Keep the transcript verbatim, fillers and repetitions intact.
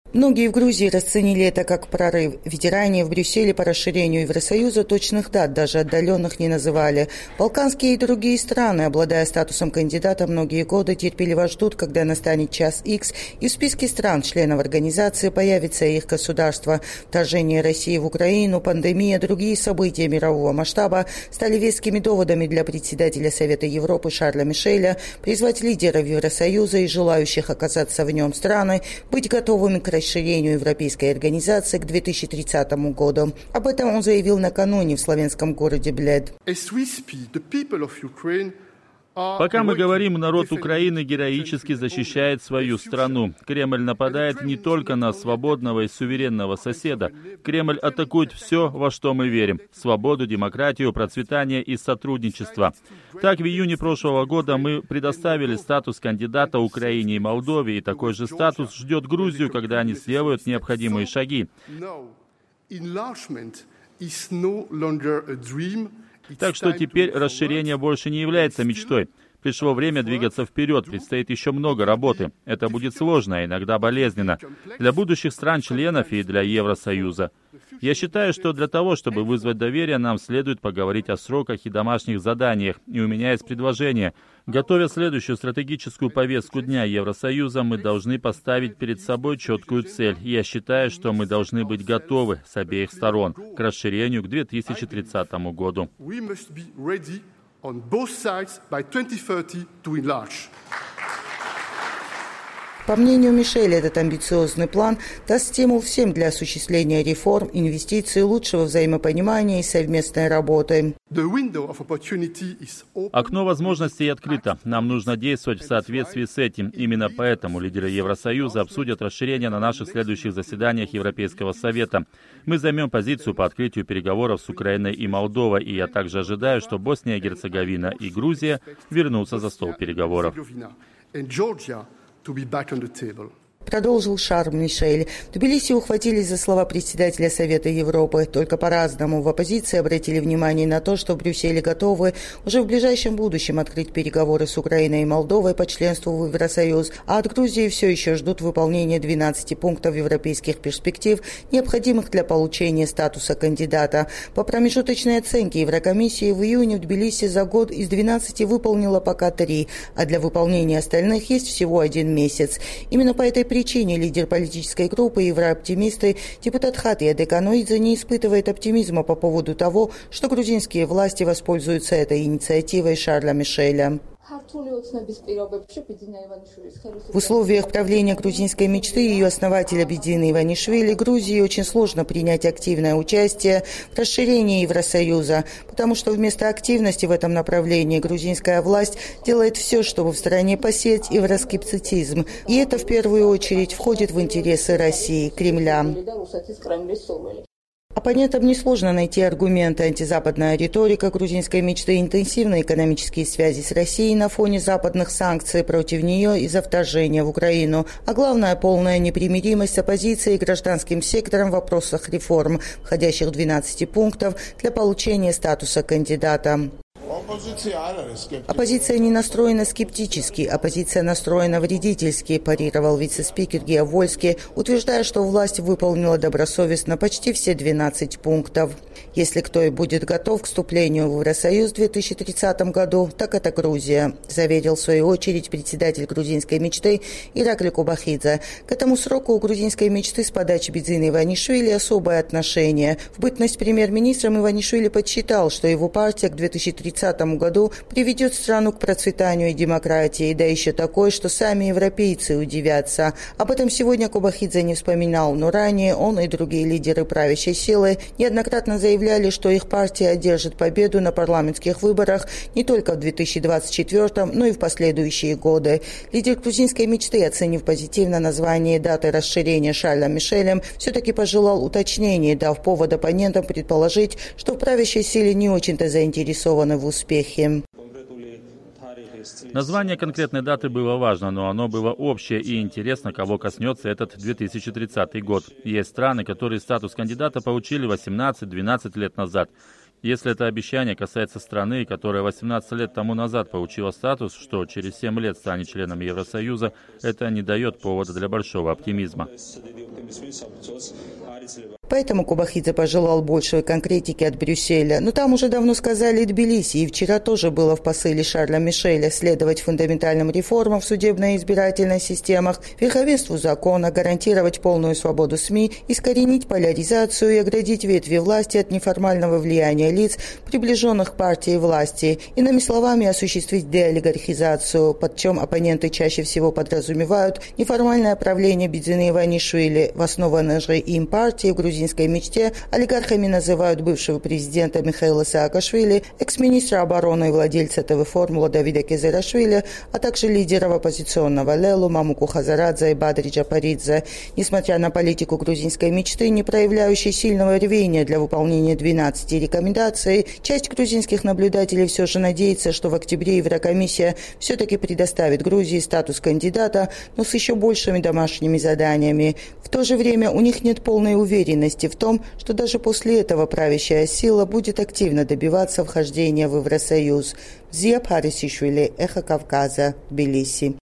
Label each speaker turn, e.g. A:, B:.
A: Многие в Грузии расценили это как прорыв. Ведь ранее в Брюсселе по расширению Евросоюза точных дат, даже отдаленных, не называли. Балканские и другие страны, обладая статусом кандидата, многие годы терпеливо ждут, когда настанет час Икс, и в списке стран, членов организации, появится их государство. Вторжение России в Украину, пандемия, другие события мирового масштаба стали вескими доводами для председателя Совета Европы Шарля Мишеля призвать лидеров Евросоюза и желающих оказаться в нем страны быть готовыми к расширению Европейской организации к две тысячи тридцатому году. Об этом он заявил накануне в славянском городе Блед.
B: Пока мы говорим, народ Украины героически защищает свою страну. Кремль нападает не только на свободного и суверенного соседа. Кремль атакует все, во что мы верим. Свободу, демократию, процветание и сотрудничество. Так, в июне прошлого года мы предоставили статус кандидата Украине и Молдове, и такой же статус ждет Грузию, когда они сделают необходимые шаги. Так что теперь расширение больше не является мечтой. Пришло время двигаться вперед, предстоит еще много работы. Это будет сложно, иногда болезненно. Для будущих стран-членов и для Евросоюза. Я считаю, что для того, чтобы вызвать доверие, нам следует поговорить о сроках и домашних заданиях. И у меня есть предложение. Готовя следующую стратегическую повестку дня Евросоюза, мы должны поставить перед собой четкую цель. И я считаю, что мы должны быть готовы с обеих сторон к расширению к две тысячи тридцатому году.
C: On both sides by twenty thirty to enlarge.
A: По мнению Мишеля, этот амбициозный план даст стимул всем для осуществления реформ, инвестиций, лучшего взаимопонимания и совместной работы.
B: Окно возможностей открыто. Нам нужно действовать в соответствии с этим. Именно поэтому лидеры Евросоюза обсудят расширение на наших следующих заседаниях Европейского Совета. Мы займем позицию по открытию переговоров с Украиной и Молдовой, и я также ожидаю, что Босния и Герцеговина и Грузия вернутся за стол переговоров.
C: To be back on the table.
A: Продолжил Шарль Мишель. В Тбилиси ухватились за слова председателя Совета Европы. Только по-разному. В оппозиции обратили внимание на то, что в Брюсселе готовы уже в ближайшем будущем открыть переговоры с Украиной и Молдовой по членству в Евросоюз, а от Грузии все еще ждут выполнения двенадцати пунктов европейских перспектив, необходимых для получения статуса кандидата. По промежуточной оценке Еврокомиссии в июне в Тбилиси за год из двенадцати выполнила пока три, а для выполнения остальных есть всего один месяц. Именно по этой причине лидер политической группы «Еврооптимисты» депутат Хатия Деканоидзе не испытывает оптимизма по поводу того, что грузинские власти воспользуются этой инициативой Шарля Мишеля. В условиях правления грузинской мечты ее основателя Бедзины Иванишвили Грузии очень сложно принять активное участие в расширении Евросоюза, потому что вместо активности в этом направлении грузинская власть делает все, чтобы в стране посеять евроскептицизм. И это в первую очередь входит в интересы России, Кремля. Оппонентам несложно найти аргументы. Антизападная риторика грузинской мечты, интенсивные экономические связи с Россией на фоне западных санкций против нее из-за вторжения в Украину, а главное, полная непримиримость с оппозицией и гражданским сектором в вопросах реформ, входящих в двенадцать пунктов для получения статуса кандидата. Оппозиция не настроена скептически, оппозиция настроена вредительски, парировал вице-спикер Гео Вольски, утверждая, что власть выполнила добросовестно почти все двенадцать пунктов. Если кто и будет готов к вступлению в Евросоюз в две тысячи тридцатом году, так это Грузия, заверил в свою очередь председатель грузинской мечты Иракли Кубахидзе. К этому сроку у грузинской мечты с подачи Бедзины Иванишвили особое отношение. В бытность премьер-министром Иванишвили подсчитал, что его партия к две тысячи тридцатому году приведет страну к процветанию и демократии, да еще такой, что сами европейцы удивятся. Об этом сегодня Кубахидзе не вспоминал, но ранее он и другие лидеры правящей силы неоднократно заявляли, что их партия одержит победу на парламентских выборах не только в две тысячи двадцать четвёртом, но и в последующие годы. Лидер грузинской мечты, оценив позитивно название даты расширения Шарля Мишелем, все-таки пожелал уточнений, дав повод оппонентам предположить, что в правящей силе не очень-то заинтересованы в успехе.
B: Название конкретной даты было важно, но оно было общее и интересно, кого коснется этот две тысячи тридцатый год. Есть страны, которые статус кандидата получили восемнадцать-двенадцать лет назад. Если это обещание касается страны, которая восемнадцать лет тому назад получила статус, что через семь лет станет членом Евросоюза, это не дает повода для большого оптимизма.
A: Поэтому Кубахидзе пожелал большей конкретики от Брюсселя. Но там уже давно сказали и Тбилиси, и вчера тоже было в посыле Шарля Мишеля следовать фундаментальным реформам в судебной и избирательной системах, верховенству закона, гарантировать полную свободу СМИ, искоренить поляризацию и оградить ветви власти от неформального влияния лиц, приближенных к партии власти. Иными словами, осуществить деолигархизацию, под чем оппоненты чаще всего подразумевают неформальное правление Бидзины Иванишвили, в основанной же им партии в грузинской мечте. Олигархами называют бывшего президента Михаила Саакашвили, экс-министра обороны и владельца ТВ-формула Давида Кезерашвили, а также лидеров оппозиционного Лелу, Мамуку Хазарадзе и Бадри Джапаридзе. Несмотря на политику грузинской мечты, не проявляющей сильного рвения для выполнения двенадцати рекомендаций, часть грузинских наблюдателей все же надеется, что в октябре Еврокомиссия все-таки предоставит Грузии статус кандидата, но с еще большими домашними заданиями. В то же время у них нет полной уверенности в том, что даже после этого правящая сила будет активно добиваться вхождения в Евросоюз. Зия Парисишвили, Эхо Кавказа, Тбилиси.